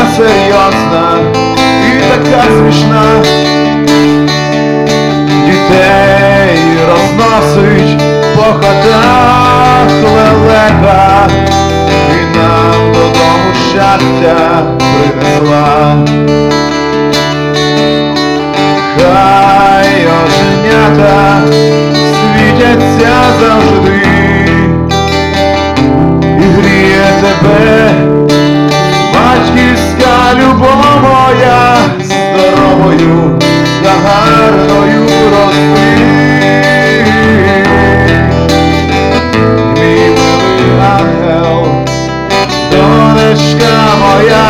серйозна і така смішна. Дітей розносить по хатах лелека, і нам додому щастя принесла. Хай оченята світяться завжди, і гріє тебе батьківська любов моя, здоровою та гарною рости. Мій милий ангел, донечка моя.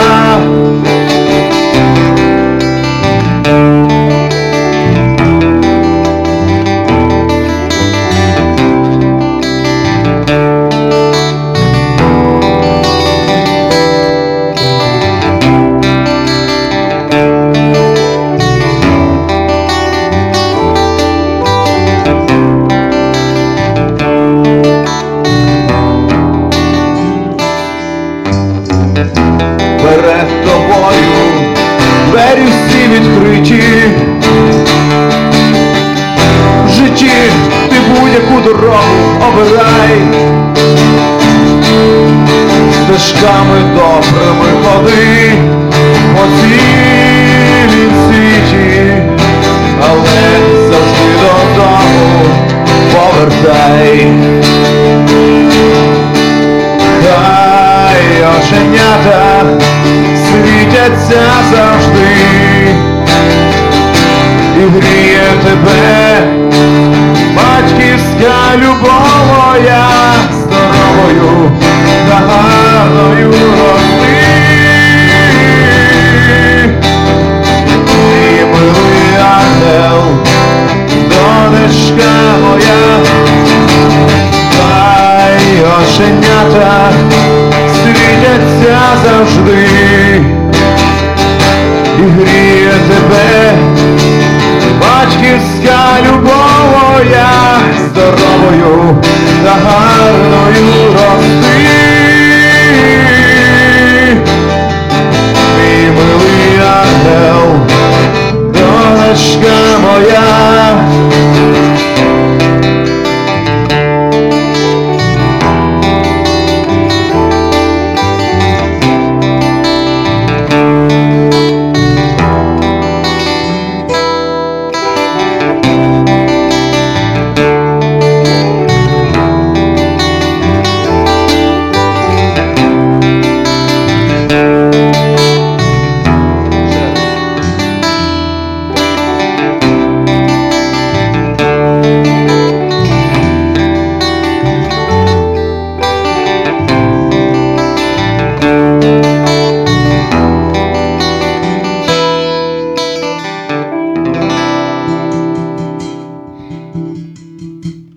Перед тобою двері всі відкриті. В житті ти будь-яку дорогу обирай, стежками добрими ходи по цілім світі, але завжди додому повертай. Хай оченята світяться завжди, і гріє тебе батьківська любов моя, здоровою та гарною рости. Мій милий ангел, донечка моя. Хай оченята світяться завжди, і гріє тебе батьківська любов моя, здоровою та гарною рости.